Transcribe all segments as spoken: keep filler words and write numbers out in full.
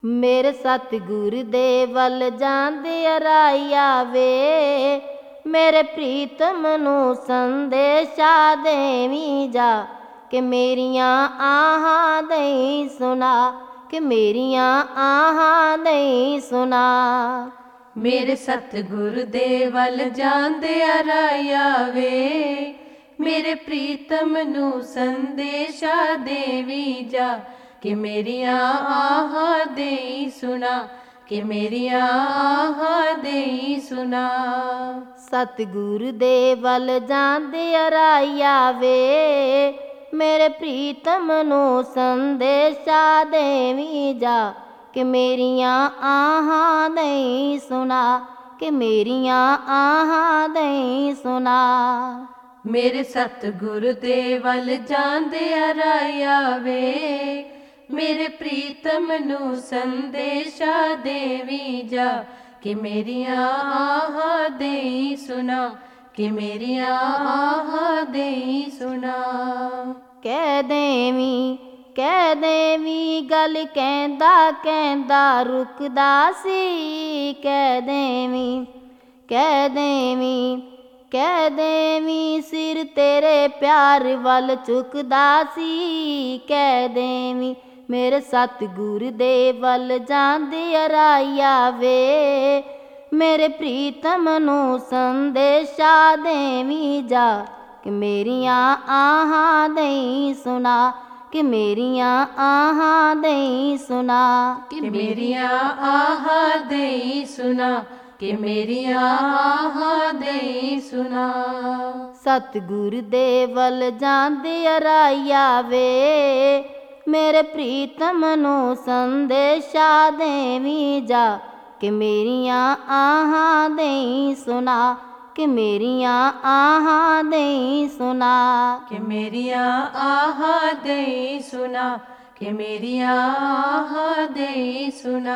मेरे सतगुर दे वल जांदे अराइया वे, मेरे प्रीतम नू संदेशा देवी जा, कि मेरियां आहां दई सुना, कि मेरियां आहां दई सुना। मेरे सतगुर दे वल जांदे अराइया वे, मेरे प्रीतम नू संदेशा देवी जा, कि मेरियां आहां देई सुना, कि मेरियां आहां देई सुना। सतगुर दे वल जांदे अराइया वे, मेरे प्रीतम नू संदेशा देवी जा, कि मेरियां आहां दई सुना, कि मेरियां आहां दई सुना। मेरे सतगुर दे वल जांदे अराइया वे, मेरे प्रीतम नू संदेशा देवी जा, कि मेरियां आहां देई सुना, कि मेरियां आहां देई सुना। कह देवी कह देवी गल कहंदा कहंदा रुकदा सी, कह देवी कह देवी कह देवी सिर तेरे प्यार वल झुकदा सी, कह देवी मेरे सतगुर दे वल जांदे अराइया वे, मेरे प्रीतम नू संदेशा देवी जा, कि मेरियां आहां दई सुना, कि मेरियां आहां दई सुना। कि मेरियां आहां देई सुना, कि मेरियां आहां देई सुना। सतगुर दे वल जांदे अराइया वे, मेरे प्रीतम नू संदेशा देवी जा, कि मेरियां आहां दई सुना, कि मेरियां आहां दई सुना। कि मेरियां आहां देई सुना, कि मेरियां आहां देई सुना।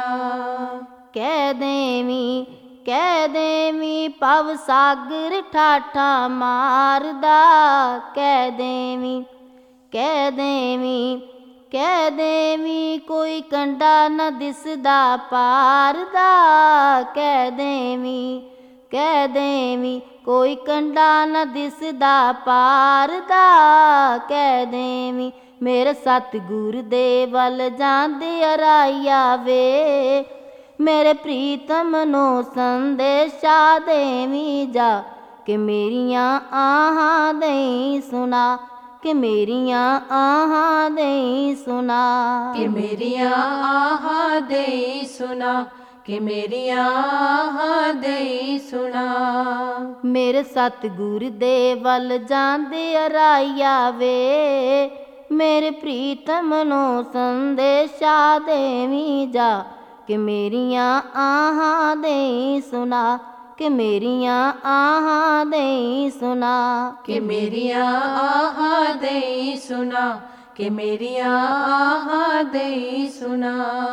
कह देवी कह देवी भव सागर ठाठा मारदा, कह देवी कह देवी कह देवी कोई कंडा न दिसदा पार दा, कह देवी कह देवी कोई कंडा न दिसदा पार दा, कह देवी मेरे सतगुर दे वल जांदे अराइया वे, मेरे प्रीतम नू संदेशा देवी जा, कि मेरियां आहां दई सुना, कि मेरियां आहां दई सुना। कि मेरियां आहां देई सुना, कि मेरियां आहां देई सुना। मेरे सतगुर दे वल जांदे अराइया वे, मेरे प्रीतम नू संदेशा देवी जा, कि मेरियां आहां दई सुना, कि मेरियां आहां दई सुना। कि मेरियां आहां देई सुना, कि मेरियां आहां देई सुना।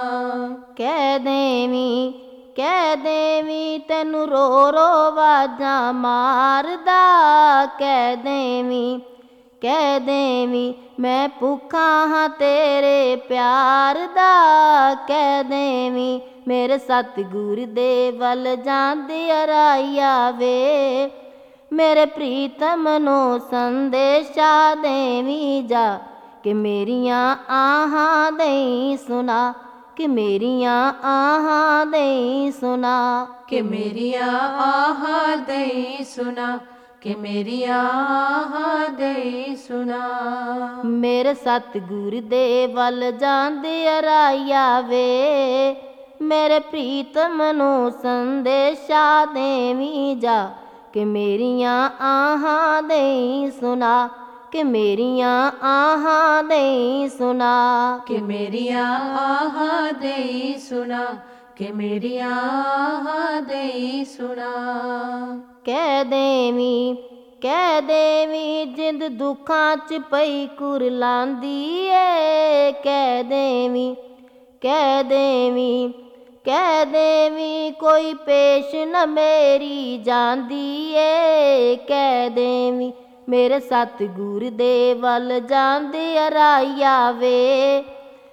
कह देवी कह देवी तैनू रो रो वाजां मारदा, कह देवी कह देवी मैं भुखा हां तेरे प्यार दा, कह देवी मेरे सतगुर दे वल जांदे अराइया वे, मेरे प्रीतम नू संदेशा देवी जा, कि मेरियां आहां दई सुना, कि मेरियां आहां दई सुना। कि मेरियां आहां दई सुना, कि मेरियां आहां दई सुना। मेरे सतगुर दे वल जांदे अराइया वे, मेरे प्रीतम नू संदेशा देवी जा, कि मेरियां आहां दई सुना, कि मेरियां आहां दई सुना। कि मेरियां आहां देई सुना, कि मेरियां आहां देई सुना। कह देवी कह देवी जिंद दुखां च पई कुरलांदी ए, कह देवी कह देवी कह देवी कोई पेश न मेरी जांदी ए, कह देवी मेरे सतगुर दे वल जांदे अराइया वे,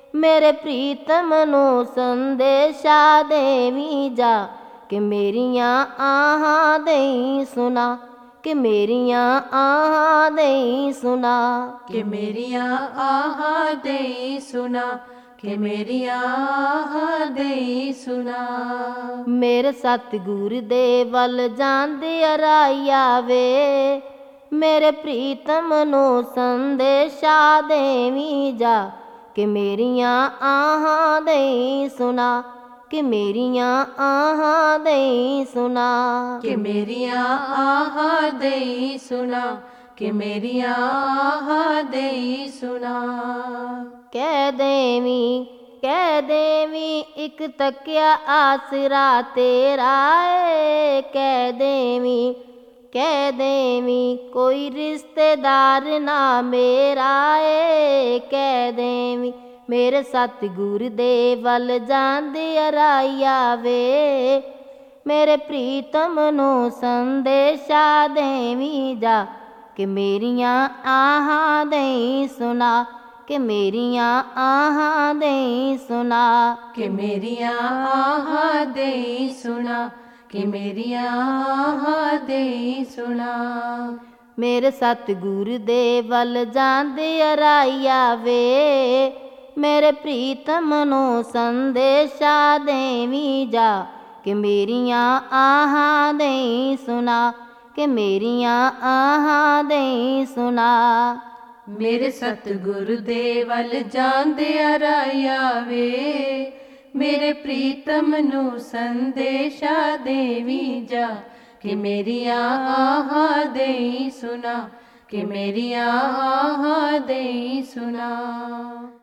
ਮੇਰੇ ਪ੍ਰੀਤਮ ਨੂੰ ਸੰਦੇਸ਼ਾ ਦੇਵੀ ਜਾ ਕਿ ਮੇਰੀਆਂ ਆਹਾਂ ਦੇਈ ਸੁਣਾ ਕਿ ਮੇਰੀਆਂ ਆਹਾਂ ਦੇਈ ਸੁਣਾ ਕਿ ਮੇਰੀਆਂ ਆਹਾਂ ਦੇਈ ਸੁਣਾ ਕਿ ਮੇਰੀਆਂ ਆਹਾਂ ਦੇਈ ਸੁਣਾ ਮੇਰੇ ਸਤਿਗੁਰ ਦੇ ਵੱਲ ਜਾਂਦੇ ਅਰਾਇਆ ਵੇ ਮੇਰੇ ਪ੍ਰੀਤਮ ਨੂੰ ਸੰਦੇਸ਼ਾ ਦੇਵੀ ਜਾ ਕਿ ਮੇਰੀਆਂ ਆਹਾਂ ਦੇਈ ਸੁਣਾ ਕਿ ਮੇਰੀਆਂ ਆਹਾਂ ਦੇਈ ਸੁਣਾ ਕਿ ਮੇਰੀਆਂ ਆਹਾਂ ਦੇਈ ਸੁਣਾ ਕਿ ਮੇਰੀਆਂ ਆਹਾਂ ਦੇਈ ਸੁਣਾ ਕਹਿ ਦੇਵੀ ਕਹਿ ਦੇਵੀ ਇੱਕ ਤੱਕਿਆ ਆਸਰਾ ਤੇਰਾ ਏ ਕਹਿ ਦੇਵੀ ਕਹਿ ਦੇਵੀ ਕੋਈ ਰਿਸ਼ਤੇਦਾਰ ਨਾ ਮੇਰਾ ਏ ਕਹਿ ਦੇਵੀ ਮੇਰੇ ਸਤਿਗੁਰ ਦੇ ਵੱਲ ਜਾਂਦੇ ਅਰਾਇਆ ਵੇ ਮੇਰੇ ਪ੍ਰੀਤਮ ਨੂੰ ਸੰਦੇਸ਼ਾ ਦੇਵੀ ਜਾ ਕਿ ਮੇਰੀਆਂ ਆਹਾਂ ਦੇਈ ਸੁਣਾ ਕਿ ਮੇਰੀਆਂ ਆਹਾਂ ਦੇਈ ਸੁਣਾ ਕਿ ਮੇਰੀਆਂ ਆਹਾਂ ਦੇਈ ਸੁਣਾ ਕਿ ਮੇਰੀਆਂ ਆਹਾਂ ਦੇਈ ਸੁਣਾ ਮੇਰੇ ਸਤਿਗੁਰ ਦੇ ਵੱਲ ਜਾਂਦੇ ਅਰਾਇਆ ਵੇ ਮੇਰੇ ਪ੍ਰੀਤਮ ਨੂੰ ਸੰਦੇਸ਼ਾ ਦੇਵੀ ਜਾ ਕਿ ਮੇਰੀਆਂ ਆਹਾਂ ਦੇਈ ਸੁਣਾ ਕਿ ਮੇਰੀਆਂ ਆਹਾਂ ਦੇਈ ਸੁਣਾ ਮੇਰੇ ਸਤਿਗੁਰ ਦੇ ਵੱਲ ਜਾਂਦੇ ਅਰਾਇਆ ਵੇ ਮੇਰੇ ਪ੍ਰੀਤਮ ਨੂੰ ਸੰਦੇਸ਼ਾ ਦੇਵੀ ਜਾ ਕਿ ਮੇਰੀਆਂ ਆਹਾਂ ਦੇਈ ਸੁਣਾ ਕਿ ਮੇਰੀਆਂ ਆਹਾਂ ਦੇਈ ਸੁਣਾ।